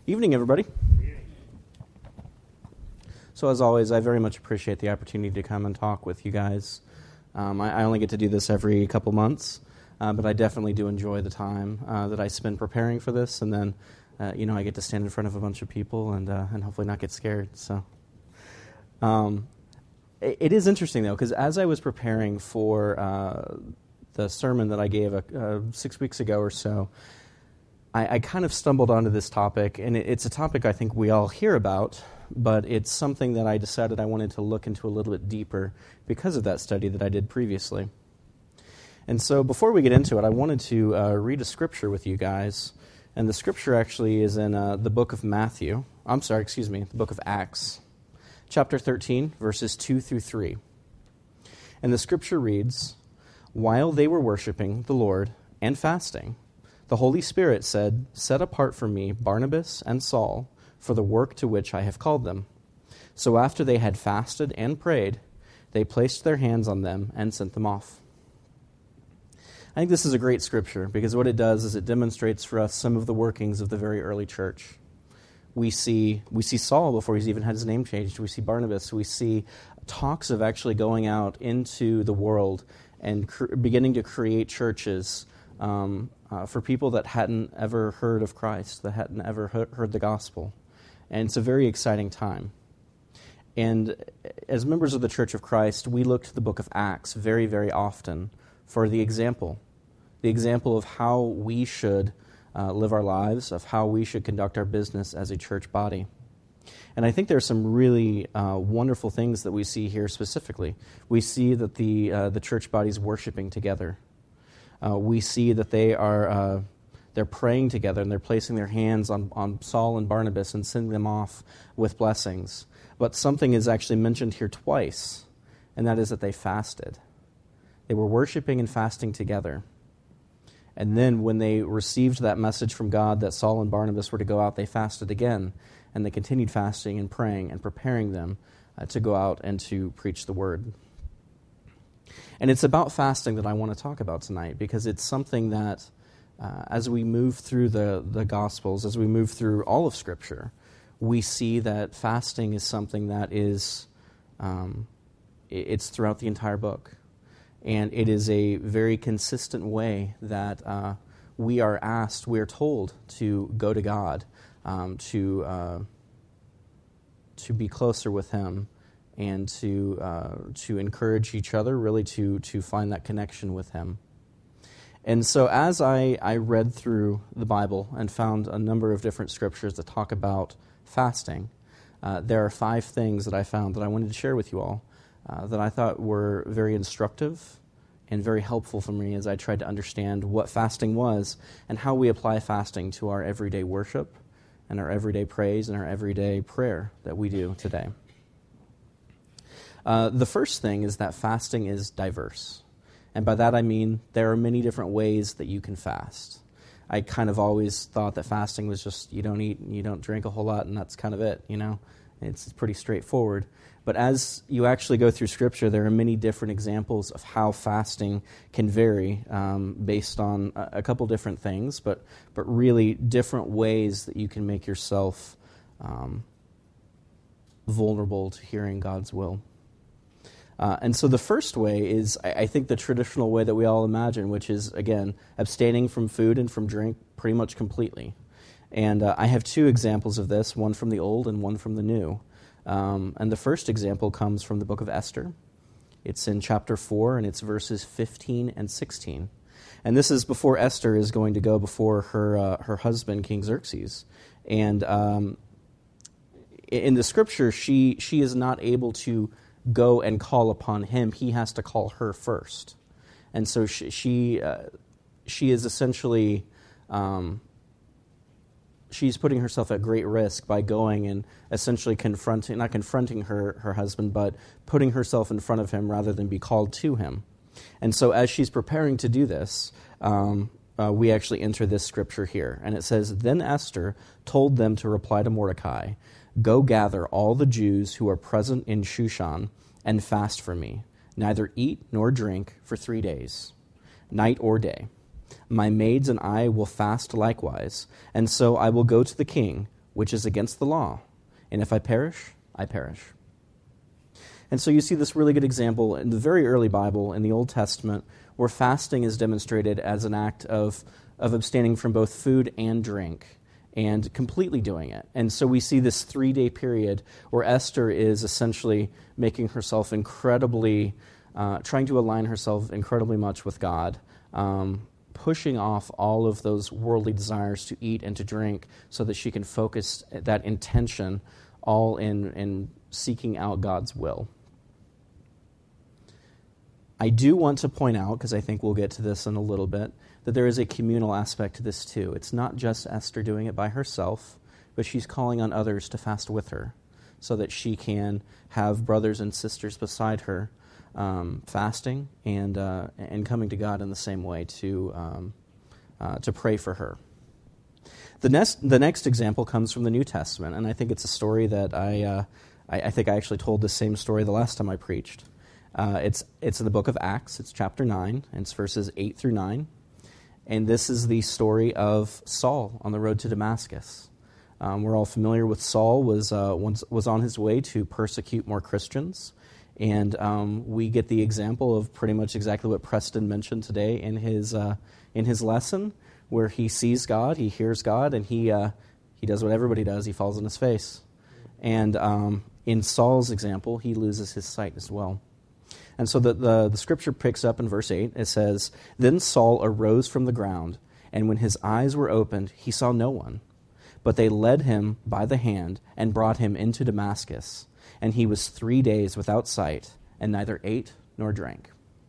Evening, everybody. So as always, I very much appreciate the opportunity to come and talk with you guys. I only get to do this every couple months, but I definitely do enjoy the time that I spend preparing for this, and then, I get to stand in front of a bunch of people and hopefully not get scared. So, it is interesting though, because as I was preparing for the sermon that I gave 6 weeks ago or so, I kind of stumbled onto this topic, and it's a topic I think we all hear about, but it's something that I decided I wanted to look into a little bit deeper because of that study that I did previously. And so before we get into it, I wanted to read a scripture with you guys, and the scripture actually is in the book of the book of Acts, chapter 13, verses 2 through 3. And the scripture reads, "While they were worshiping the Lord and fasting, the Holy Spirit said, 'Set apart for me Barnabas and Saul for the work to which I have called them.' So after they had fasted and prayed, they placed their hands on them and sent them off." I think this is a great scripture because what it does is it demonstrates for us some of the workings of the very early church. We see Saul before he's even had his name changed. We see Barnabas. We see talks of actually going out into the world and beginning to create churches for people that hadn't ever heard of Christ, that hadn't ever heard the gospel. And it's a very exciting time. And as members of the Church of Christ, we look to the book of Acts very, very often for the example of how we should live our lives, of how we should conduct our business as a church body. And I think there are some really wonderful things that we see here specifically. We see that the church body is worshiping together. We see that they're praying together and they're placing their hands on Saul and Barnabas and sending them off with blessings. But something is actually mentioned here twice, and that is that they fasted. They were worshiping and fasting together. And then when they received that message from God that Saul and Barnabas were to go out, they fasted again, and they continued fasting and praying and preparing them to go out and to preach the word. And it's about fasting that I want to talk about tonight because it's something that as we move through the Gospels, as we move through all of Scripture, we see that fasting is something that is, it's throughout the entire book. And it is a very consistent way that we are told to go to God, to be closer with Him, and to encourage each other, really to find that connection with Him. And so as I read through the Bible and found a number of different scriptures that talk about fasting, there are 5 things that I found that I wanted to share with you all that I thought were very instructive and very helpful for me as I tried to understand what fasting was and how we apply fasting to our everyday worship and our everyday praise and our everyday prayer that we do today. The first thing is that fasting is diverse. And by that I mean there are many different ways that you can fast. I kind of always thought that fasting was just you don't eat and you don't drink a whole lot and that's kind of it, It's pretty straightforward. But as you actually go through Scripture, there are many different examples of how fasting can vary based on a couple different things, but really different ways that you can make yourself vulnerable to hearing God's will. And so the first way is, I think, the traditional way that we all imagine, which is, again, abstaining from food and from drink pretty much completely. And I have 2 examples of this, one from the Old and one from the New. And the first example comes from the book of Esther. It's in chapter 4, and it's verses 15 and 16. And this is before Esther is going to go before her husband, King Xerxes. And in the scripture, she is not able to go and call upon him. He has to call her first. And so she is essentially... she's putting herself at great risk by going and essentially not confronting her husband, but putting herself in front of him rather than be called to him. And so as she's preparing to do this, we actually enter this scripture here. And it says, "Then Esther told them to reply to Mordecai, 'Go gather all the Jews who are present in Shushan and fast for me. Neither eat nor drink for 3 days, night or day. My maids and I will fast likewise, and so I will go to the king which is against the law. And if I perish, I perish. And so you see this really good example in the very early Bible, in the Old Testament, where fasting is demonstrated as an act of abstaining from both food and drink, and completely doing it. And so we see this 3-day period where Esther is essentially making herself incredibly, trying to align herself incredibly much with God, pushing off all of those worldly desires to eat and to drink so that she can focus that intention all in seeking out God's will. I do want to point out, because I think we'll get to this in a little bit, that there is a communal aspect to this too. It's not just Esther doing it by herself, but she's calling on others to fast with her so that she can have brothers and sisters beside her fasting and coming to God in the same way to pray for her. The next example comes from the New Testament, and I think it's a story that I think I actually told the same story the last time I preached. It's in the book of Acts. It's chapter 9, and it's verses 8 through 9. And this is the story of Saul on the road to Damascus. We're all familiar with Saul was on his way to persecute more Christians. And we get the example of pretty much exactly what Preston mentioned today in his lesson, where he sees God, he hears God, and he does what everybody does. He falls on his face. And in Saul's example, he loses his sight as well. And so the scripture picks up in verse 8. It says, "Then Saul arose from the ground, and when his eyes were opened, he saw no one. But they led him by the hand and brought him into Damascus. And he was 3 days without sight, and neither ate nor drank."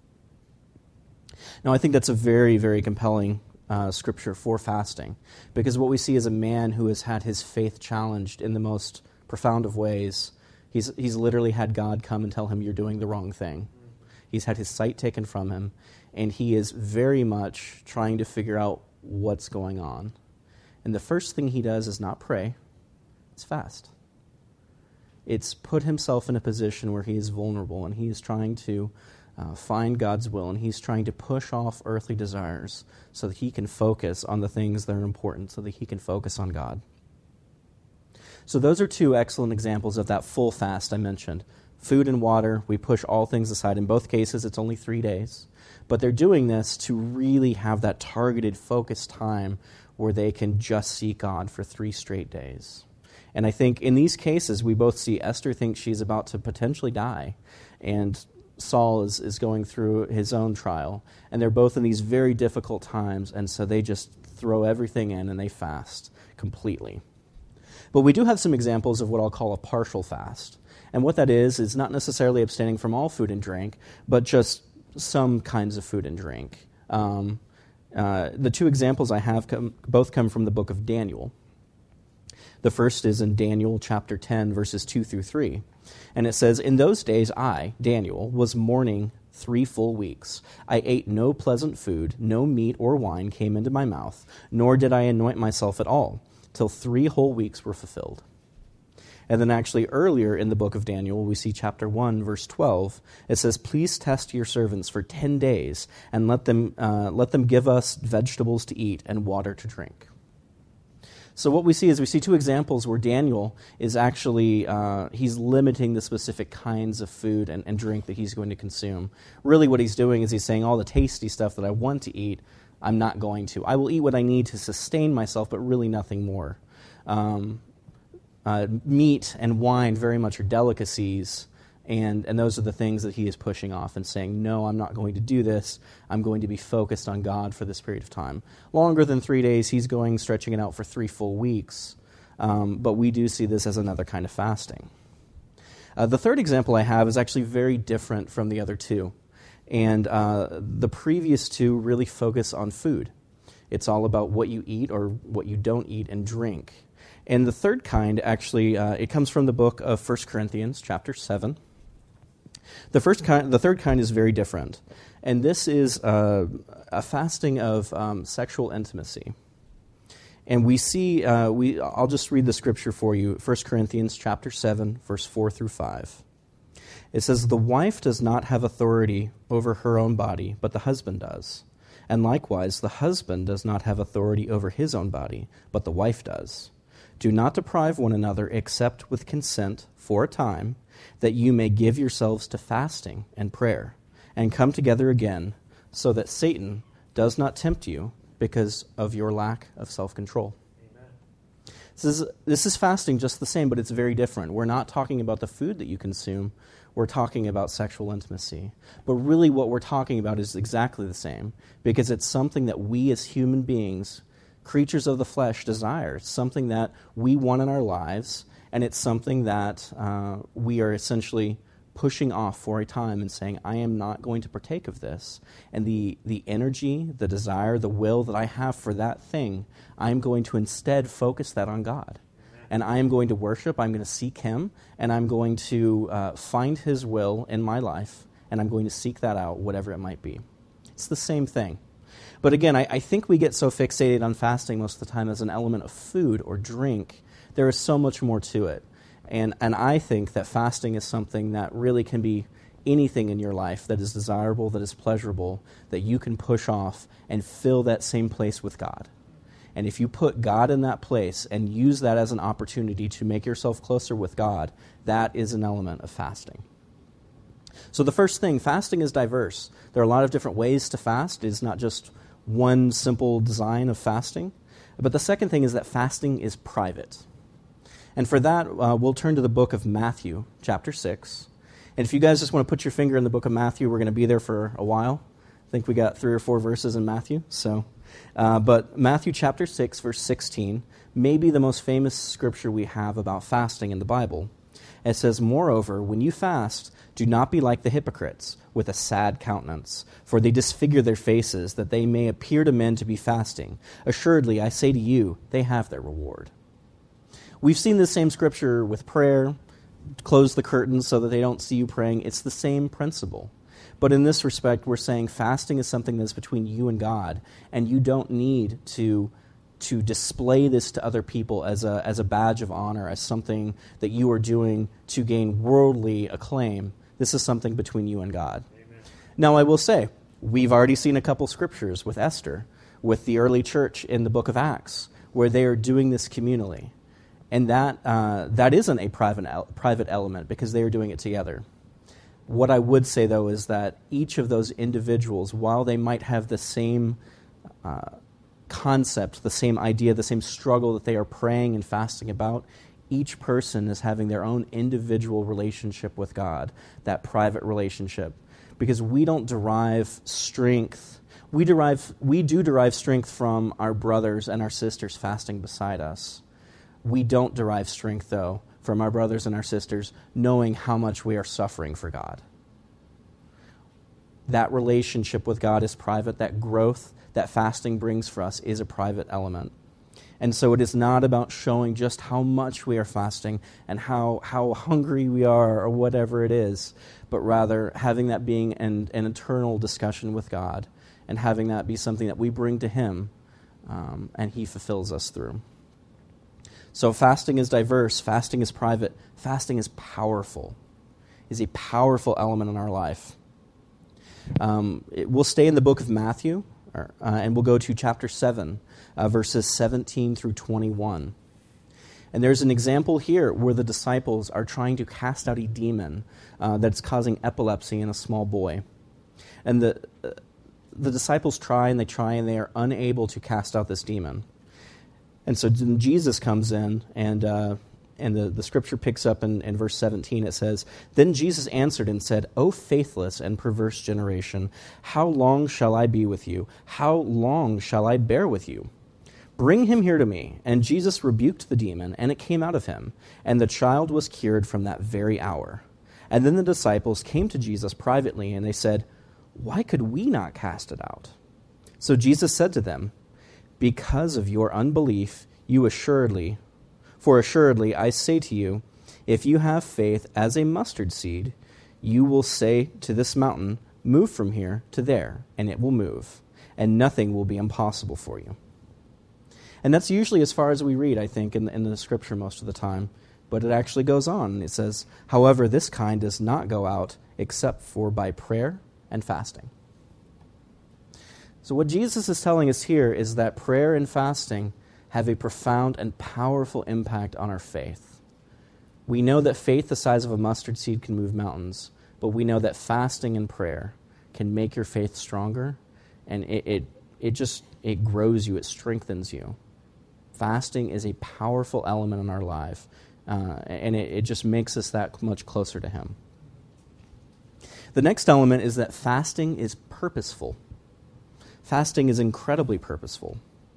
Now, I think that's a very, very compelling scripture for fasting, because what we see is a man who has had his faith challenged in the most profound of ways. He's literally had God come and tell him, "You're doing the wrong thing." He's had his sight taken from him, and he is very much trying to figure out what's going on. And the first thing he does is not pray, it's fast. It's put himself in a position where he is vulnerable, and he is trying to find God's will, and he's trying to push off earthly desires so that he can focus on the things that are important, so that he can focus on God. So those are two excellent examples of that full fast I mentioned. Food and water, we push all things aside. In both cases, it's only 3 days. But they're doing this to really have that targeted, focused time where they can just seek God for 3 straight days. And I think in these cases, we both see Esther thinks she's about to potentially die, and Saul is going through his own trial. And they're both in these very difficult times, and so they just throw everything in and they fast completely. But we do have some examples of what I'll call a partial fast. And what that is not necessarily abstaining from all food and drink, but just some kinds of food and drink. The two examples I have both come from the book of Daniel. The first is in Daniel chapter 10, verses 2 through 3. And it says, "In those days I, Daniel, was mourning 3 full weeks. I ate no pleasant food, no meat or wine came into my mouth, nor did I anoint myself at all, till 3 whole weeks were fulfilled." And then actually earlier in the book of Daniel, we see chapter 1, verse 12. It says, "Please test your servants for 10 days, and let them give us vegetables to eat and water to drink." So what we see is we see 2 examples where Daniel is actually, he's limiting the specific kinds of food and drink that he's going to consume. Really what he's doing is he's saying all the tasty stuff that I want to eat, I'm not going to. I will eat what I need to sustain myself, but really nothing more. Meat and wine very much are delicacies, and those are the things that he is pushing off and saying, no, I'm not going to do this. I'm going to be focused on God for this period of time. Longer than 3 days, he's stretching it out for 3 full weeks, but we do see this as another kind of fasting. The third example I have is actually very different from the other 2, and the previous 2 really focus on food. It's all about what you eat or what you don't eat and drink. And the third kind, actually, it comes from the book of 1 Corinthians, chapter 7. The third kind is very different. And this is a fasting of sexual intimacy. And we see, I'll just read the scripture for you, 1 Corinthians chapter 7, verse 4 through 5. It says, "The wife does not have authority over her own body, but the husband does. And likewise, the husband does not have authority over his own body, but the wife does. Do not deprive one another except with consent for a time, that you may give yourselves to fasting and prayer, and come together again, so that Satan does not tempt you because of your lack of self-control. This is fasting just the same, but it's very different. We're not talking about the food that you consume. We're talking about sexual intimacy. But really what we're talking about is exactly the same, because it's something that we as human beings, creatures of the flesh, desire. It's something that we want in our lives, and it's something that we are essentially pushing off for a time and saying, I am not going to partake of this. And the energy, the desire, the will that I have for that thing, I'm going to instead focus that on God. And I am going to worship, I'm going to seek Him, and I'm going to find His will in my life, and I'm going to seek that out, whatever it might be. It's the same thing. But again, I think we get so fixated on fasting most of the time as an element of food or drink. There is so much more to it. And I think that fasting is something that really can be anything in your life that is desirable, that is pleasurable, that you can push off and fill that same place with God. And if you put God in that place and use that as an opportunity to make yourself closer with God, that is an element of fasting. So the first thing, fasting is diverse. There are a lot of different ways to fast. It's not just one simple design of fasting. But the second thing is that fasting is private. And for that, we'll turn to the book of Matthew, chapter 6. And if you guys just want to put your finger in the book of Matthew, we're going to be there for a while. I think we got 3 or 4 verses in Matthew. But Matthew chapter 6, verse 16, may be the most famous scripture we have about fasting in the Bible. It says, Moreover, when you fast, do not be like the hypocrites, with a sad countenance, for they disfigure their faces, that they may appear to men to be fasting. Assuredly, I say to you, they have their reward. We've seen this same scripture with prayer, close the curtains so that they don't see you praying. It's the same principle. But in this respect, we're saying fasting is something that's between you and God, and you don't need to display this to other people as a badge of honor, as something that you are doing to gain worldly acclaim. This is something between you and God. Amen. Now, I will say, we've already seen a couple scriptures with Esther, with the early church in the book of Acts, where they are doing this communally. And that isn't a private element because they are doing it together. What I would say, though, is that each of those individuals, while they might have the same concept, the same idea, the same struggle that they are praying and fasting about, each person is having their own individual relationship with God, that private relationship. Because we don't derive strength. We do derive strength from our brothers and our sisters fasting beside us. We don't derive strength, though, from our brothers and our sisters knowing how much we are suffering for God. That relationship with God is private. That growth that fasting brings for us is a private element. And so it is not about showing just how much we are fasting and how hungry we are or whatever it is, but rather having that being an eternal discussion with God and having that be something that we bring to Him and He fulfills us through. So fasting is diverse, fasting is private, fasting is powerful. It is a powerful element in our life. We'll stay in the book of Matthew, and we'll go to chapter 7, verses 17 through 21. And there's an example here where the disciples are trying to cast out a demon that's causing epilepsy in a small boy. And the disciples try and they are unable to cast out this demon. And so Jesus comes in, and the scripture picks up in verse 17. It says, Then Jesus answered and said, O faithless and perverse generation, how long shall I be with you? How long shall I bear with you? Bring him here to me. And Jesus rebuked the demon, and it came out of him, and the child was cured from that very hour. And then the disciples came to Jesus privately, and they said, Why could we not cast it out? So Jesus said to them, Because of your unbelief, for assuredly I say to you, if you have faith as a mustard seed, you will say to this mountain, Move from here to there, and it will move, and nothing will be impossible for you. And that's usually as far as we read, I think, in the scripture most of the time. But it actually goes on. It says, However, this kind does not go out except for by prayer and fasting. So what Jesus is telling us here is that prayer and fasting have a profound and powerful impact on our faith. We know that faith the size of a mustard seed can move mountains, but we know that fasting and prayer can make your faith stronger, and it grows you, it strengthens you. Fasting is a powerful element in our life, and it just makes us that much closer to Him. The next element is that fasting is purposeful. Fasting is incredibly purposeful.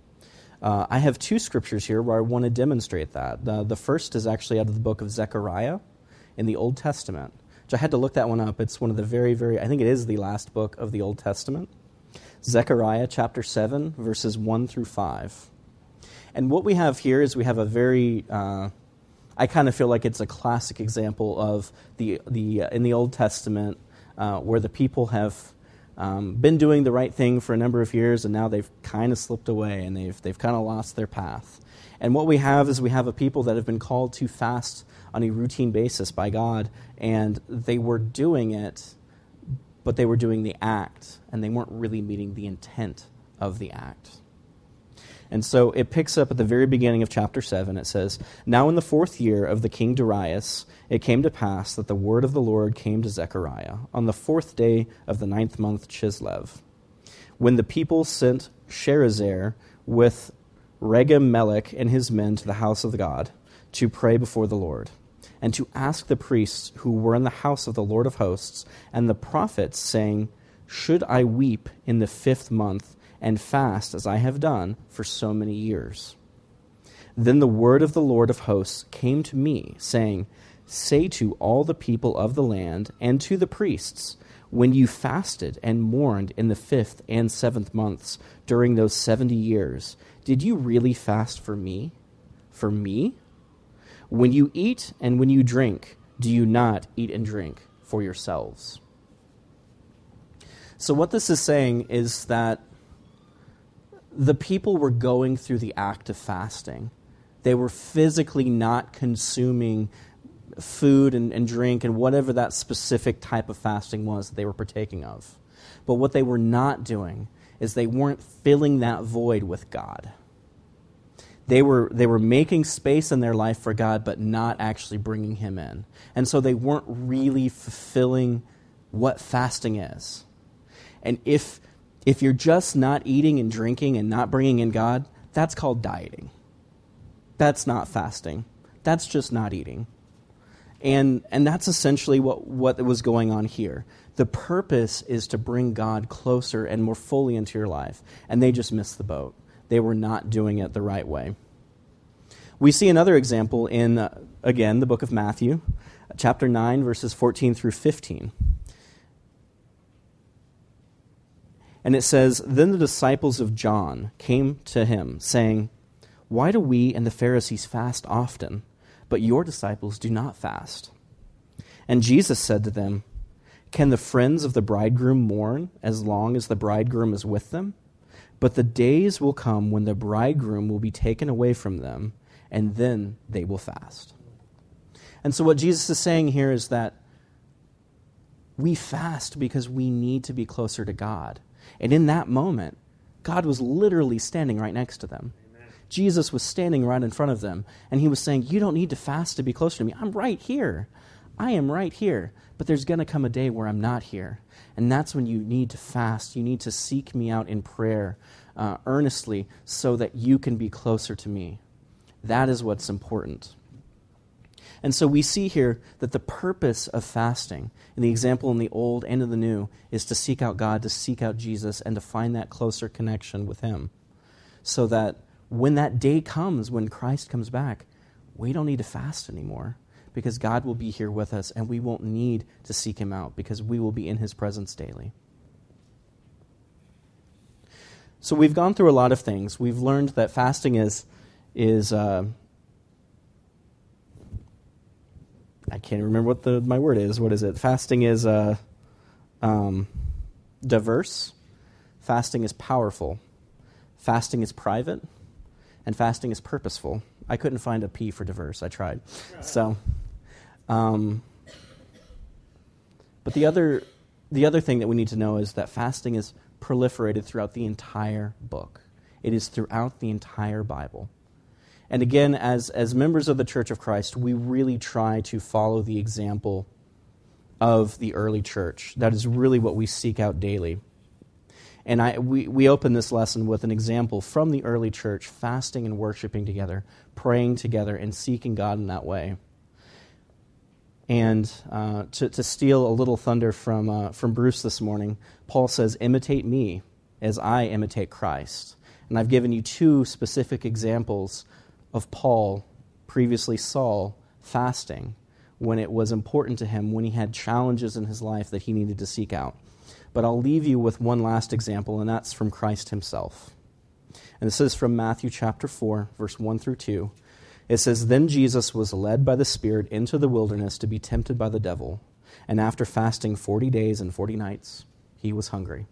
I have two scriptures here where I want to demonstrate that. The first is actually out of the book of Zechariah in the Old Testament, which I had to look that one up. It's one of the I think it is the last book of the Old Testament. Zechariah chapter 7, verses 1 through 5. And what we have here is we have a very, I kind of feel like it's a classic example of in the Old Testament where the people have been doing the right thing for a number of years, and now they've kind of slipped away, and they've kind of lost their path. And what we have is we have a people that have been called to fast on a routine basis by God, and they were doing it, but they were doing the act, and they weren't really meeting the intent of the act. And so it picks up at the very beginning of chapter 7. It says, "Now in the 4th year of the king Darius, it came to pass that the word of the Lord came to Zechariah on the 4th day of the 9th month Chislev, when the people sent Sherezer with Regem-Melech and his men to the house of God to pray before the Lord, and to ask the priests who were in the house of the Lord of hosts and the prophets, saying, Should I weep in the 5th month and fast as I have done for so many years? Then the word of the Lord of hosts came to me, saying, Say to all the people of the land and to the priests, when you fasted and mourned in the 5th and 7th months during those 70 years, did you really fast for me? For me? When you eat and when you drink, do you not eat and drink for yourselves? So what this is saying is that the people were going through the act of fasting. They were physically not consuming food and drink and whatever that specific type of fasting was that they were partaking of. But what they were not doing is they weren't filling that void with God. They were making space in their life for God, but not actually bringing Him in. And so they weren't really fulfilling what fasting is. And if you're just not eating and drinking and not bringing in God, that's called dieting. That's not fasting. That's just not eating. And that's essentially what was going on here. The purpose is to bring God closer and more fully into your life. And they just missed the boat. They were not doing it the right way. We see another example in, again, the book of Matthew, chapter 9, verses 14 through 15. And it says, Then the disciples of John came to him, saying, Why do we and the Pharisees fast often, but your disciples do not fast? And Jesus said to them, Can the friends of the bridegroom mourn as long as the bridegroom is with them? But the days will come when the bridegroom will be taken away from them, and then they will fast. And so what Jesus is saying here is that we fast because we need to be closer to God. And in that moment, God was literally standing right next to them. Amen. Jesus was standing right in front of them, and He was saying, You don't need to fast to be closer to me. I'm right here. I am right here. But there's going to come a day where I'm not here. And that's when you need to fast. You need to seek me out in prayer earnestly so that you can be closer to me. That is what's important. And so we see here that the purpose of fasting, in the example in the Old and in the New, is to seek out God, to seek out Jesus, and to find that closer connection with Him. So that when that day comes, when Christ comes back, we don't need to fast anymore, because God will be here with us, and we won't need to seek Him out, because we will be in His presence daily. So we've gone through a lot of things. We've learned that fasting is I can't remember what my word is. What is it? Fasting is diverse. Fasting is powerful. Fasting is private. And fasting is purposeful. I couldn't find a P for diverse. I tried. So, but the other thing that we need to know is that fasting is proliferated throughout the entire book. It is throughout the entire Bible. And again, as members of the Church of Christ, we really try to follow the example of the early church. That is really what we seek out daily. And we open this lesson with an example from the early church, fasting and worshiping together, praying together, and seeking God in that way. And to steal a little thunder from Bruce this morning, Paul says, imitate me as I imitate Christ. And I've given you two specific examples of Paul, previously Saul, fasting when it was important to him, when he had challenges in his life that he needed to seek out. But I'll leave you with one last example, and that's from Christ himself. And this is from Matthew chapter 4, verse 1 through 2. It says, Then Jesus was led by the Spirit into the wilderness to be tempted by the devil. And after fasting 40 days and 40 nights, he was hungry.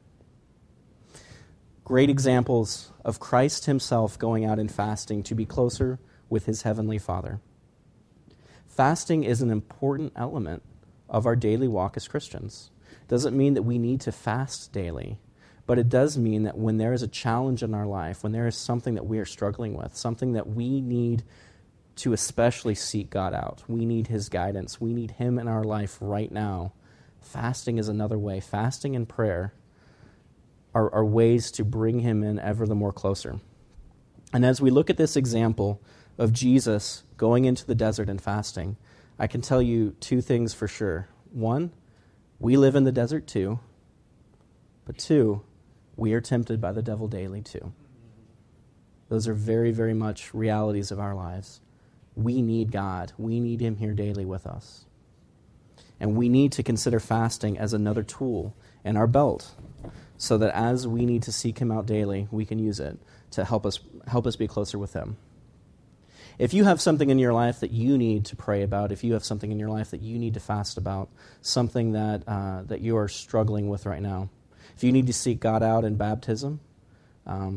Great examples of Christ himself going out and fasting to be closer with his heavenly Father. Fasting is an important element of our daily walk as Christians. It doesn't mean that we need to fast daily, but it does mean that when there is a challenge in our life, when there is something that we are struggling with, something that we need to especially seek God out, we need his guidance, we need him in our life right now, fasting is another way. Fasting and prayer are ways to bring him in ever the more closer. And as we look at this example of Jesus going into the desert and fasting, I can tell you two things for sure. One, we live in the desert too. But two, we are tempted by the devil daily too. Those are very, very much realities of our lives. We need God. We need him here daily with us. And we need to consider fasting as another tool in our belt so that as we need to seek him out daily, we can use it to help us be closer with him. If you have something in your life that you need to pray about, if you have something in your life that you need to fast about, something that you are struggling with right now, if you need to seek God out in baptism,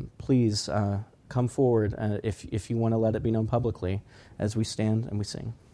please come forward if you want to let it be known publicly as we stand and we sing.